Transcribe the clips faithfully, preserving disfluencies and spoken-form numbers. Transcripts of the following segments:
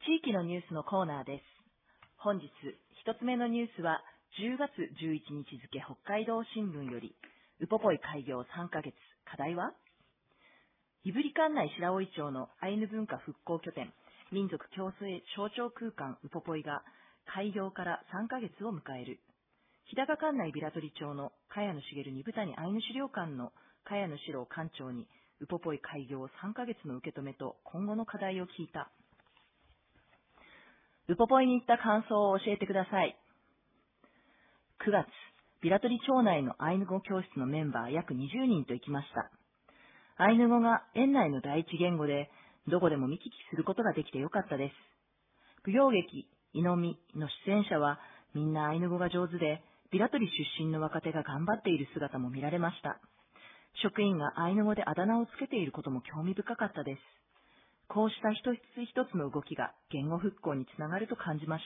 地域のニュースのコーナーです。本日一つ目のニュースはじゅうがつじゅういちにち付北海道新聞よりウポポイ開業さんかげつ、課題は？胆振管内白老町のアイヌ文化復興拠点、民族共生象徴空間ウポポイが開業からさんかげつを迎える。日高管内平取町の茅野茂二部谷アイヌ資料館の茅野史郎館長にウポポイ開業さんかげつの受け止めと今後の課題を聞いた。ウポポイに行った感想を教えてください。くがつ、平取町内のアイヌ語教室のメンバー約にじゅうにんと行きました。アイヌ語が園内の第一言語で、どこでも見聞きすることができてよかったです。舞踊劇、イノミの出演者はみんなアイヌ語が上手で、平取出身の若手が頑張っている姿も見られました。職員がアイヌ語であだ名をつけていることも興味深かったです。こうした一つ一つの動きが言語復興につながると感じました。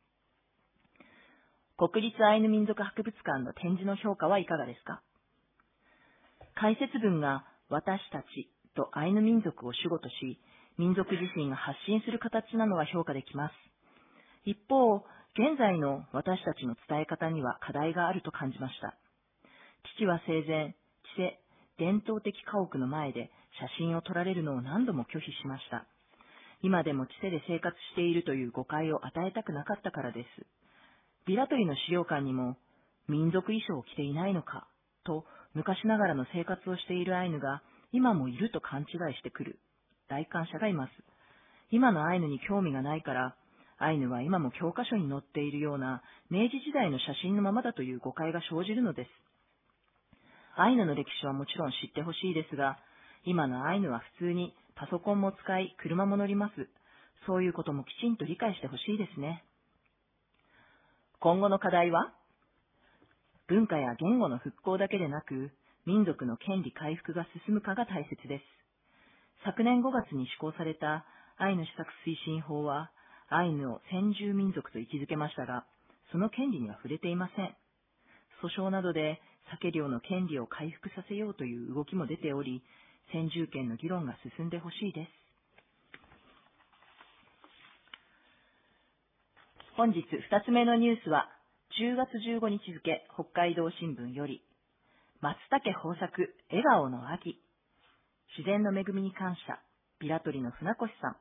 国立アイヌ民族博物館の展示の評価はいかがですか？解説文が私たちとアイヌ民族を主語とし、民族自身が発信する形なのは評価できます。一方、現在の私たちの伝え方には課題があると感じました。父は生前、知世、伝統的家屋の前で写真を撮られるのを何度も拒否しました。今でも知世で生活しているという誤解を与えたくなかったからです。平取の資料館にも民族衣装を着ていないのかと昔ながらの生活をしているアイヌが今もいると勘違いしてくる来館者がいます。今のアイヌに興味がないからアイヌは今も教科書に載っているような明治時代の写真のままだという誤解が生じるのです。アイヌの歴史はもちろん知ってほしいですが、今のアイヌは普通にパソコンも使い、車も乗ります。そういうこともきちんと理解してほしいですね。今後の課題は？文化や言語の復興だけでなく、民族の権利回復が進むかが大切です。昨年ごがつに施行されたアイヌ施策推進法は、アイヌを先住民族と位置づけましたが、その権利には触れていません。訴訟などで鮭漁の権利を回復させようという動きも出ており、先住権の議論が進んでほしいです。本日ふたつめのニュースは、じゅうがつじゅうごにち付北海道新聞より、松茸豊作、笑顔の秋。自然の恵みに感謝、平取の船越さん。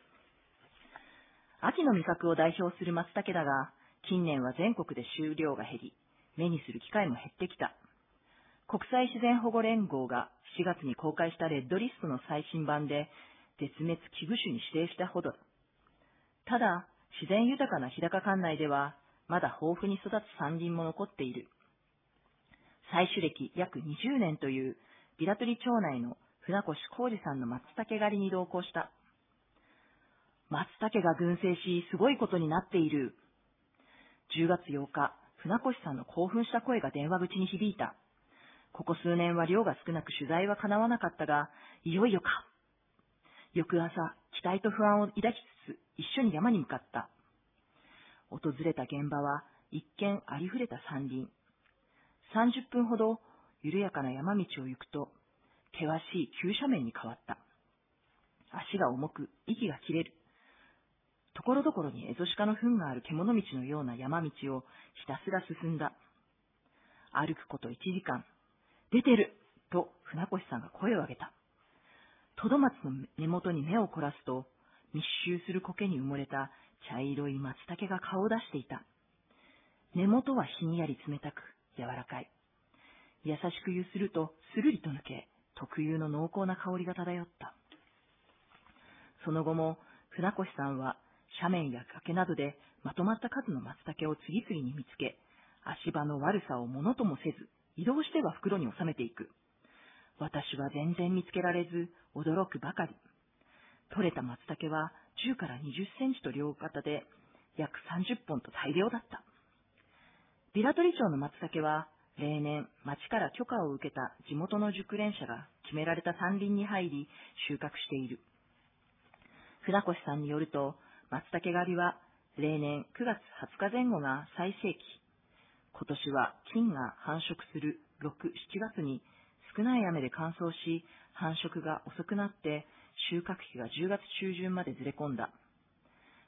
秋の味覚を代表する松茸だが、近年は全国で収量が減り、目にする機会も減ってきた。国際自然保護連合がしがつに公開したレッドリストの最新版で、絶滅危惧種に指定したほど。ただ、自然豊かな日高管内では、まだ豊富に育つ山林も残っている。採取歴約にじゅうねんという平取町内の船越浩二さんの松茸狩りに同行した。松茸が群生し、すごいことになっている。じゅうがつようか、船越さんの興奮した声が電話口に響いた。ここ数年は量が少なく取材は叶わなかったが、いよいよか。翌朝、期待と不安を抱きつつ、一緒に山に向かった。訪れた現場は、一見ありふれた山林。さんじゅっぷんほど、緩やかな山道を行くと、険しい急斜面に変わった。足が重く、息が切れる。ところどころにエゾシカの糞がある獣道のような山道をひたすら進んだ。歩くこといちじかん。出てると船越さんが声を上げた。トドマツの根元に目を凝らすと、密集する苔に埋もれた茶色い松茸が顔を出していた。根元はひんやり冷たく柔らかい。優しくゆするとスルリと抜け、特有の濃厚な香りが漂った。その後も船越さんは斜面や崖などでまとまった数の松茸を次々に見つけ、足場の悪さをものともせず、移動しては袋に収めていく。私は全然見つけられず、驚くばかり。取れた松茸はじゅうからにじゅっセンチと両肩で、約さんじゅっぽんと大量だった。平取町の松茸は、例年、町から許可を受けた地元の熟練者が決められた山林に入り、収穫している。船越さんによると、松茸狩りは、例年くがつはつかぜん後が最盛期。今年は菌が繁殖するろく、しちがつに少ない雨で乾燥し、繁殖が遅くなって収穫期がじゅうがつちゅうじゅんまでずれ込んだ。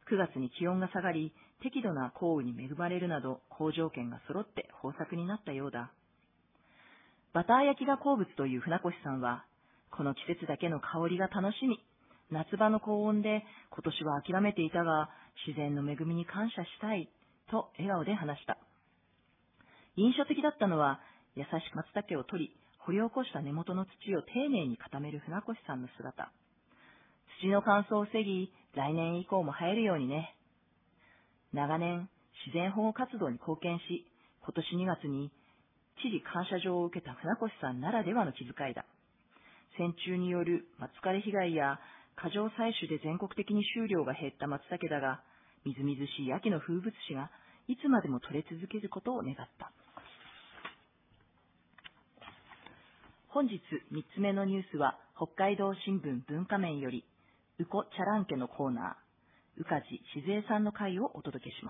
くがつに気温が下がり、適度な降雨に恵まれるなど、好条件が揃って豊作になったようだ。バター焼きが好物という船越さんは、この季節だけの香りが楽しみ、夏場の高温で今年は諦めていたが、自然の恵みに感謝したい、と笑顔で話した。印象的だったのは、優しく松茸を取り、掘り起こした根元の土を丁寧に固める船越さんの姿。土の乾燥を防ぎ、来年以降も生えるようにね。長年、自然保護活動に貢献し、今年にがつに知事感謝状を受けた船越さんならではの気遣いだ。戦中による松枯れ被害や過剰採取で全国的に収量が減った松茸だが、みずみずしい秋の風物詩がいつまでも取れ続けることを願った。本日みっつめのニュースは、北海道新聞文化面より、うこちゃらんけのコーナー、宇梶静江さんの会をお届けします。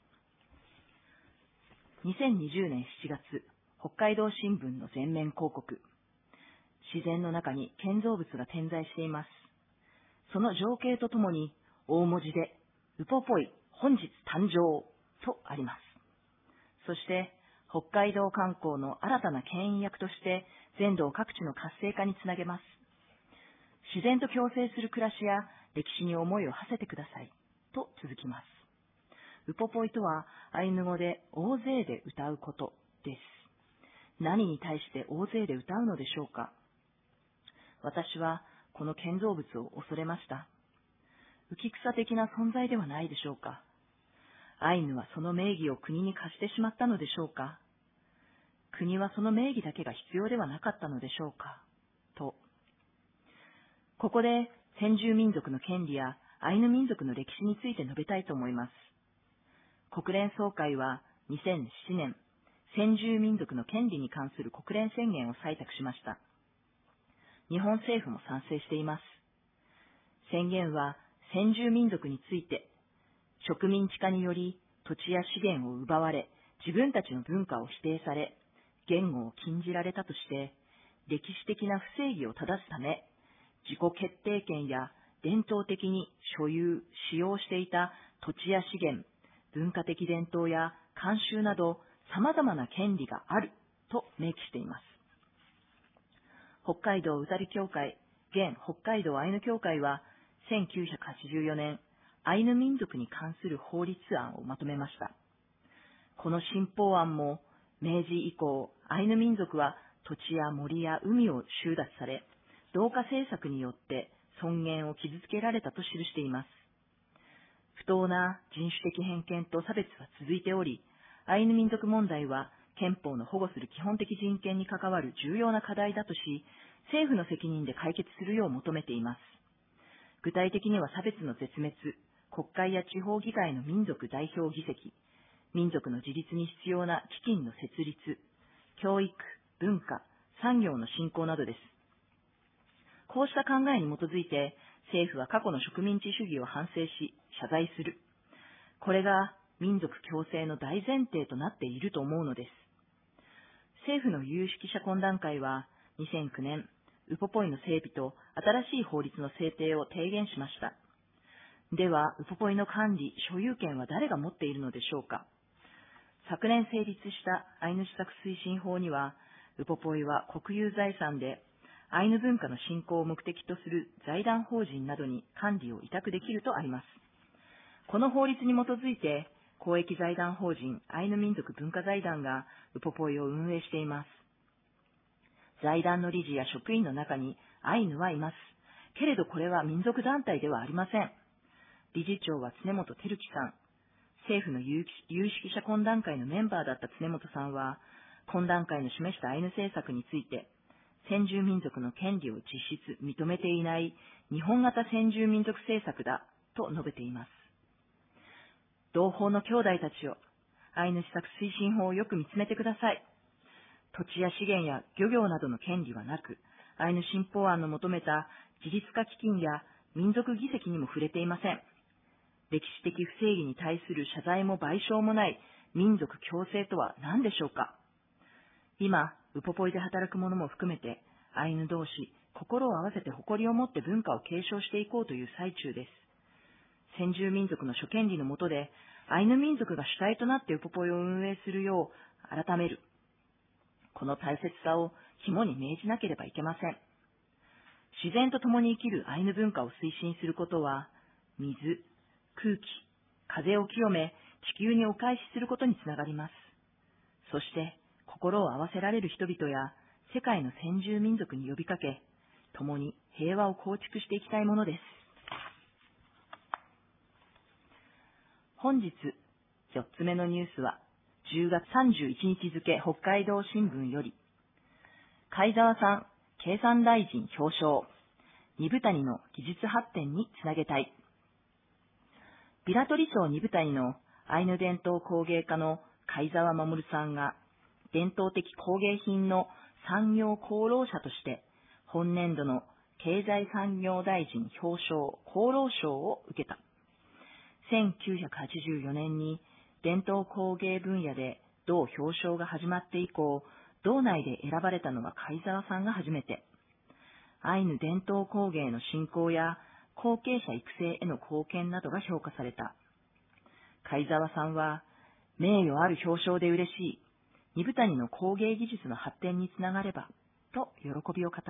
にせんにじゅうねんしちがつ、北海道新聞の全面広告。自然の中に建造物が点在しています。その情景とともに、大文字で、ウポポイ本日誕生とあります。そして、北海道観光の新たな牽引役として、全道各地の活性化につなげます。自然と共生する暮らしや歴史に思いを馳せてください、と続きます。ウポポイとはアイヌ語で大勢で歌うことです。何に対して大勢で歌うのでしょうか。私はこの建造物を恐れました。浮草的な存在ではないでしょうか。アイヌはその名義を国に貸してしまったのでしょうか。国はその名義だけが必要ではなかったのでしょうか。と。ここで先住民族の権利やアイヌ民族の歴史について述べたいと思います。国連総会はにせんななねん、先住民族の権利に関する国連宣言を採択しました。日本政府も賛成しています。宣言は先住民族について、植民地化により土地や資源を奪われ、自分たちの文化を否定され、言語を禁じられたとして、歴史的な不正義を正すため、自己決定権や伝統的に所有、使用していた土地や資源、文化的伝統や慣習など様々な権利があると明記しています。北海道宇多利協会、現北海道アイヌ協会はせんきゅうひゃくはちじゅうよねん、アイヌ民族に関する法律案をまとめました。この新法案も明治以降、アイヌ民族は土地や森や海を収奪され、同化政策によって尊厳を傷つけられたと記しています。不当な人種的偏見と差別は続いており、アイヌ民族問題は憲法の保護する基本的人権に関わる重要な課題だとし、政府の責任で解決するよう求めています。具体的には差別の絶滅、国会や地方議会の民族代表議席、民族の自立に必要な基金の設立、教育、文化、産業の振興などです。こうした考えに基づいて、政府は過去の植民地主義を反省し、謝罪する。これが民族共生の大前提となっていると思うのです。政府の有識者懇談会は、にせんきゅうねん、ウポポイの整備と新しい法律の制定を提言しました。では、ウポポイの管理、所有権は誰が持っているのでしょうか。昨年成立したアイヌ施策推進法には、ウポポイは国有財産で、アイヌ文化の振興を目的とする財団法人などに管理を委託できるとあります。この法律に基づいて、公益財団法人アイヌ民族文化財団がウポポイを運営しています。財団の理事や職員の中にアイヌはいます。けれどこれは民族団体ではありません。理事長は常本照樹さん。政府の有識者懇談会のメンバーだった常本さんは、懇談会の示したアイヌ政策について、先住民族の権利を実質認めていない日本型先住民族政策だと述べています。同胞の兄弟たちよ、アイヌ施策推進法をよく見つめてください。土地や資源や漁業などの権利はなく、アイヌ新法案の求めた自立化基金や民族議席にも触れていません。歴史的不正義に対する謝罪も賠償もない民族共生とは何でしょうか。今、ウポポイで働く者も含めて、アイヌ同士、心を合わせて誇りを持って文化を継承していこうという最中です。 先住民族の諸権利の下で、アイヌ民族が主体となってウポポイを運営するよう改める。この大切さを肝に銘じなければいけません。自然と共に生きるアイヌ文化を推進することは、水、空気、風を清め、地球にお返しすることにつながります。そして、心を合わせられる人々や世界の先住民族に呼びかけ、共に平和を構築していきたいものです。本日、よっつめのニュースは、じゅうがつさんじゅういちにち付北海道新聞より、貝沢さん、経産大臣表彰、二部谷の技術発展につなげたい。平取町二部谷のアイヌ伝統工芸家の貝沢守さんが、伝統的工芸品の産業功労者として、本年度の経済産業大臣表彰功労賞を受けた。せんきゅうひゃくはちじゅうよねんに伝統工芸分野で同表彰が始まって以降、道内で選ばれたのは貝沢さんが初めて。アイヌ伝統工芸の振興や後継者育成への貢献などが評価された。貝沢さんは、名誉ある表彰で嬉しい。二部谷の工芸技術の発展につながれば、と喜びを語った。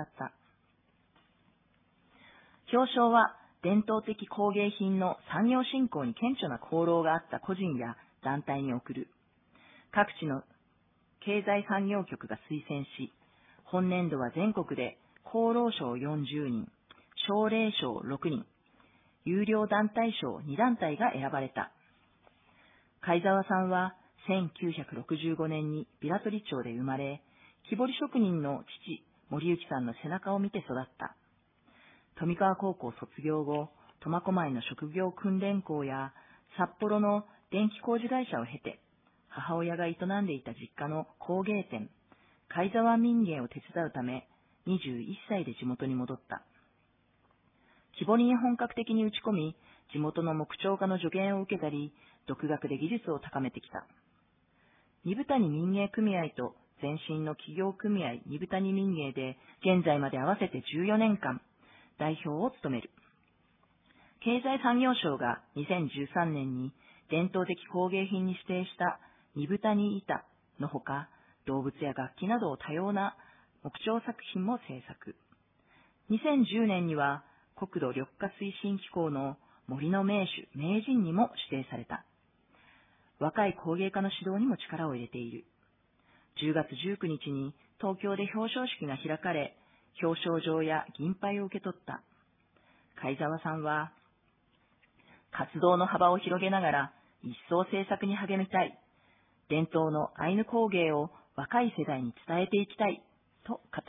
表彰は、伝統的工芸品の産業振興に顕著な功労があった個人や団体に贈る。各地の経済産業局が推薦し、本年度は全国で功労賞よんじゅうにん、奨励賞ろくにん、有料団体賞にだんたいが選ばれた。貝沢さんはせんきゅうひゃくろくじゅうごねんに平取町で生まれ、木彫り職人の父、森幸さんの背中を見て育った。富川高校卒業後、苫小牧の職業訓練校や札幌の電気工事会社を経て、母親が営んでいた実家の工芸店、貝沢民芸を手伝うため、にじゅういっさいで地元に戻った。木彫りに本格的に打ち込み、地元の木彫家の助言を受けたり、独学で技術を高めてきた。二部谷民芸組合と前身の企業組合二部谷民芸で、現在まで合わせてじゅうよねんかん、代表を務める。経済産業省がにせんじゅうさんねんに伝統的工芸品に指定した二部谷板のほか、動物や楽器など多様な木彫作品も制作。にせんじゅうねんには国土緑化推進機構の森の名手、名人にも指定された。若い工芸家の指導にも力を入れている。じゅうがつじゅうくにちに東京で表彰式が開かれ、表彰状や銀牌を受け取った。貝沢さんは、活動の幅を広げながら一層制作に励みたい。伝統のアイヌ工芸を若い世代に伝えていきたいと語った。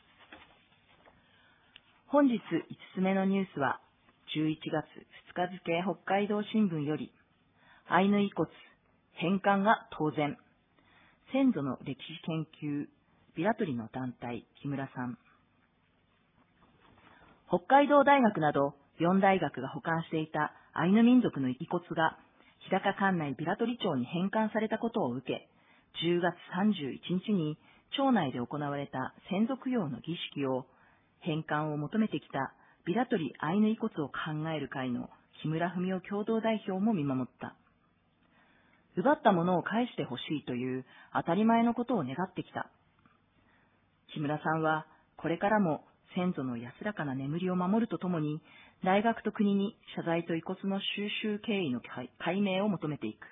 本日いつつめのニュースは、じゅういちがつふつか付北海道新聞より、アイヌ遺骨、返還が当然。先祖の歴史研究、平取の団体、木村さん。北海道大学などよんだいがくが保管していたアイヌ民族の遺骨が日高管内平取町に返還されたことを受け、じゅうがつさんじゅういちにちに町内で行われた先祖供養の儀式を返還を求めてきた平取アイヌ遺骨を考える会の木村文夫共同代表も見守った。奪ったものを返してほしいという当たり前のことを願ってきた。木村さんはこれからも先祖の安らかな眠りを守るとともに、大学と国に謝罪と遺骨の収集経緯の解明を求めていく。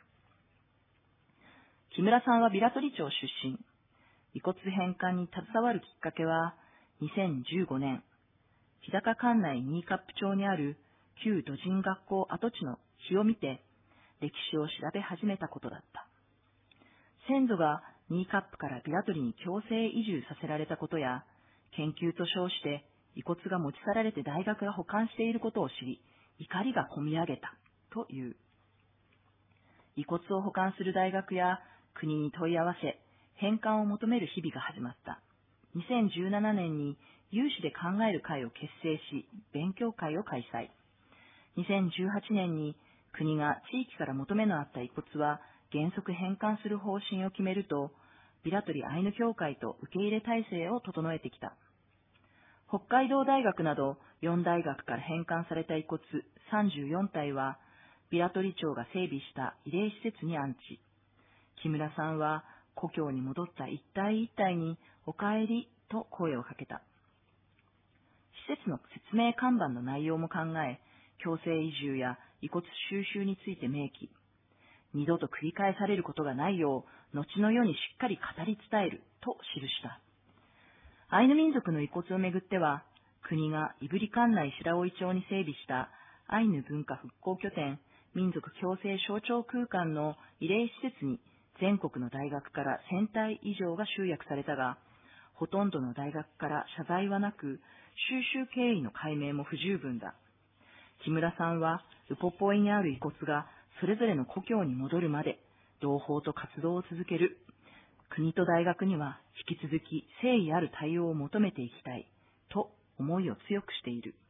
木村さんは平取町出身。遺骨返還に携わるきっかけは、にせんじゅうごねん、日高管内新カップ町にある旧土人学校跡地の碑を見て、歴史を調べ始めたことだった。先祖が新カップから平取に強制移住させられたことや、研究と称して遺骨が持ち去られて大学が保管していることを知り、怒りがこみ上げたという。遺骨を保管する大学や国に問い合わせ、返還を求める日々が始まった。にせんじゅうななねんに有志で考える会を結成し、勉強会を開催。にせんじゅうはちねんに国が地域から求めのあった遺骨は原則返還する方針を決めると、平取アイヌ協会と受け入れ体制を整えてきた。北海道大学などよん大学から返還された遺骨さんじゅうよん体は、ビラトリ町が整備した慰霊施設に安置。木村さんは故郷に戻った一体一体にお帰りと声をかけた。施設の説明看板の内容も考え、強制移住や遺骨収集について明記。二度と繰り返されることがないよう、後の世にしっかり語り伝えると記した。アイヌ民族の遺骨をめぐっては、国が胆振管内白老町に整備したアイヌ文化復興拠点民族共生象徴空間の慰霊施設に全国の大学からせん体以上が集約されたが、ほとんどの大学から謝罪はなく、収集経緯の解明も不十分だ。木村さんは、ウポポイにある遺骨がそれぞれの故郷に戻るまで、同胞と活動を続ける。国と大学には引き続き誠意ある対応を求めていきたい、と思いを強くしている。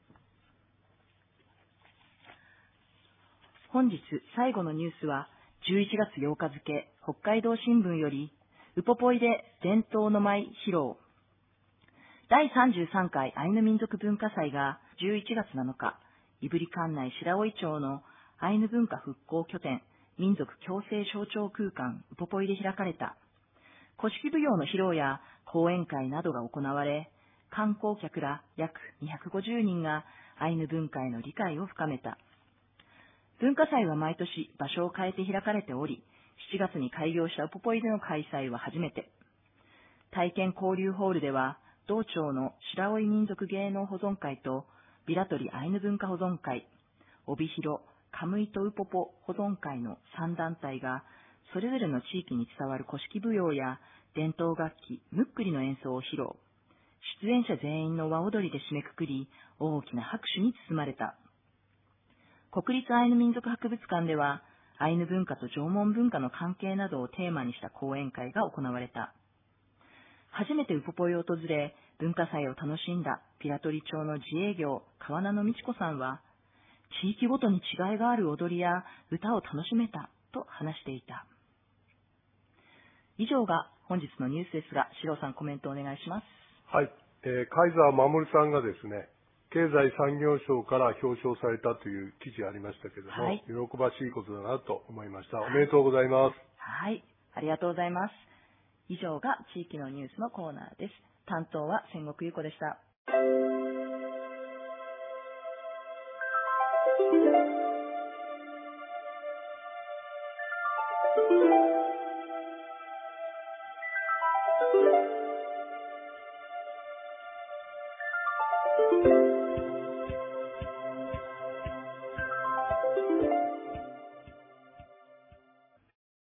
本日最後のニュースは、じゅういちがつようか付、北海道新聞より、ウポポイで伝統の舞披露。だいさんじゅうさん回アイヌ民族文化祭がじゅういちがつなのか、胆振管内白老町のアイヌ文化復興拠点民族共生象徴空間ウポポイで開かれた。古式舞踊の披露や講演会などが行われ、観光客ら約にひゃくごじゅうにんがアイヌ文化への理解を深めた。文化祭は毎年場所を変えて開かれており、しちがつに開業したウポポイでの開催は初めて。体験交流ホールでは、同町の白老民族芸能保存会とビラトリアイヌ文化保存会、帯広、カムイとウポポ保存会のさん団体が、それぞれの地域に伝わる古式舞踊や伝統楽器、ムックリの演奏を披露。出演者全員の和踊りで締めくくり、大きな拍手に包まれた。国立アイヌ民族博物館では、アイヌ文化と縄文文化の関係などをテーマにした講演会が行われた。初めてウポポイを訪れ、文化祭を楽しんだピラトリ町の自営業、川名の美智子さんは、地域ごとに違いがある踊りや歌を楽しめたと話していた。以上が本日のニュースですが、四郎さんコメントお願いします。 はい、えー、貝沢守さんがですね、経済産業省から表彰されたという記事がありましたけれども、はい、喜ばしいことだなと思いました。おめでとうございます。 はい、ありがとうございます。以上が地域のニュースのコーナーです。担当は千石優子でした。